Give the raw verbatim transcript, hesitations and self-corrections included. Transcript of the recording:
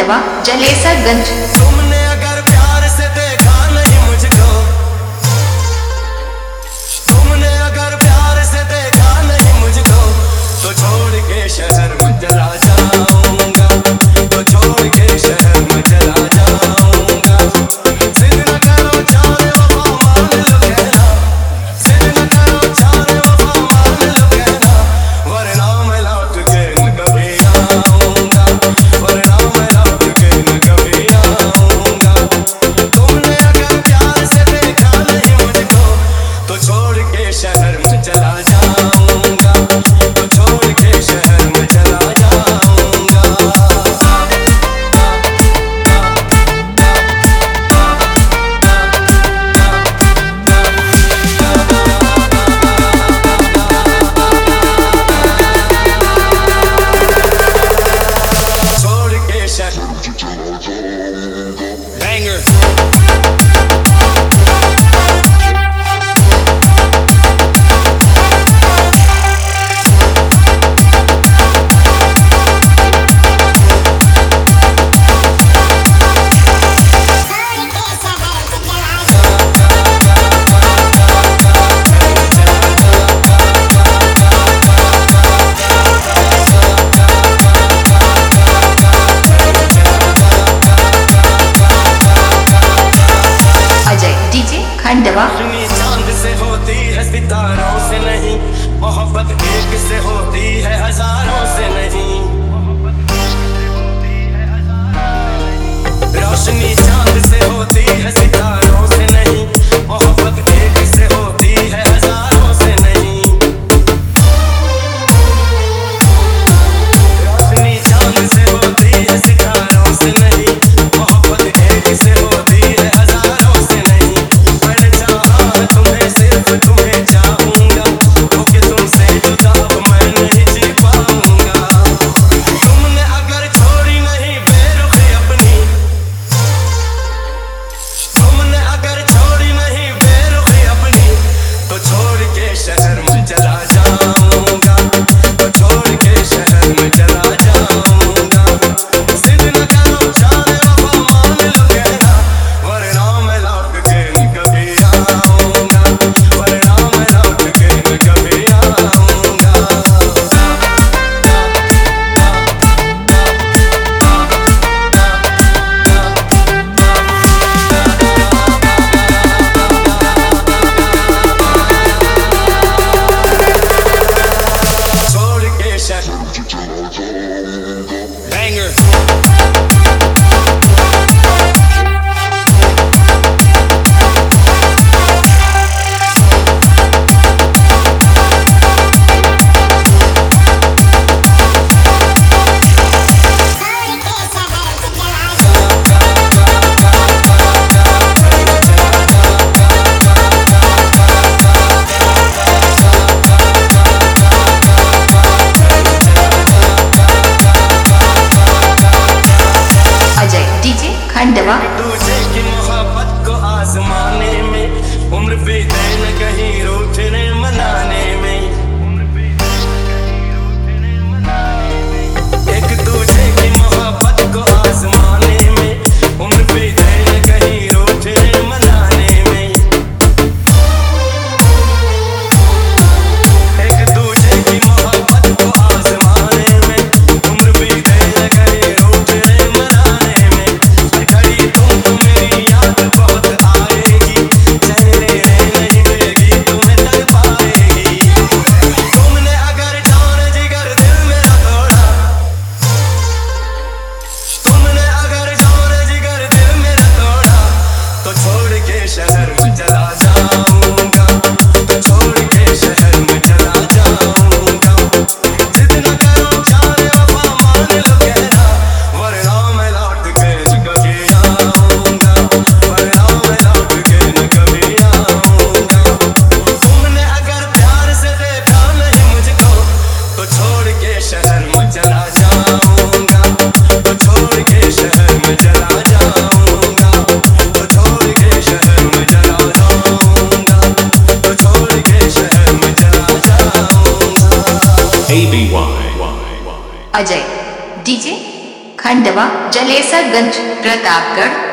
खंडवा जलेसरगंज। तुमने अगर प्यार से देखा नहीं मुझको, तुमने अगर प्यार से देखा नहीं मुझको, तो छोड़ के शहर में चला जाऊंगा, तो छोड़ के शहर में चला जाऊंगा। जिद न करो जाने वफा मान लो कहना, जिद न करो जाने वफा मान लो कहना, वरना मैं लौट के न कभी आऊंगा, वरना मैं लौट के न कभी आऊंगा। तुमने अगर प्यार से देखा नहीं मुझको, तो छोड़ के शहर में चला जाऊंगा, तो छोड़ के शहर में चला जाऊंगा। छोड़ के शहर Banger. अजय डीजे खंडवा। रोशनी चांद से होती है सितारों से नहीं, मोहब्बत एक से होती है हजारों से नहीं। रोशनी चांद से होती है सितारों से नहीं, मोहब्बत एक से होती है हजारों से नहीं। रोशनी चांद से होती है सितारों से नहीं, मोहब्बत एक से होती है हजारों से नहीं। मैंने चाहा तुम्हें, सिर्फ तुम्हें चाहूंगा, होके तुमसे जुदा मैं नहीं जी पाऊंगा। तुमने अगर छोड़ी नहीं बेरुखी अपनी, तुमने अगर छोड़ी नहीं बेरुखी अपनी, तो छोड़ के शहर में चला जाऊंगा, तो छोड़ के शहर में चला जाऊंगा। जिद न करो जाने वफा मान लो कहना, वरना मैं लौट के न कभी आऊंगा, वरना मैं लौट के न कभी आऊंगा। छोड़ के शहर Banger. अजय डीजे खंडवा। दूजे की मोहब्बत को आजमाने में, उम्र बीते न कहीं रूठने मनाने में। एक दूजे की मोहब्बत को आजमाने में, उम्र बीते न कहीं रूठने मनाने में। एक दूजे की मोहब्बत को आजमाने में, उम्र बीते न कहीं रूठने मनाने में। हर घड़ी तुमको मेरी याद बहुत आएगी, चेहरे नहीं देगी तुम्हें तड़ पाएगी। तुमने अगर जान जिगर दिल मेरा तोड़ा, तुमने अगर जान जिगर दिल मेरा तोड़ा, तो छोड़ के शहर में चला जाऊंगा, तो छोड़ के शहर में चला जाऊंगा। जिद न करो जाने वफा मान लो कहना, वरना मैं लौट के न कभी आऊंगा, वरना मैं लौट के न कभी आऊंगा। तुमने अगर प्यार से देखा नहीं मुझको, तो छोड़ के शहर में चला जाऊंगा, तो छोड़ के शहर में चला जाऊंगा, तो छोड़ के शहर में चला जाऊंगा, तो छोड़ के शहर में चला जाऊंगा। A B Y Ajay DJ Khandwa, Jalesarganj, Pratapgarh,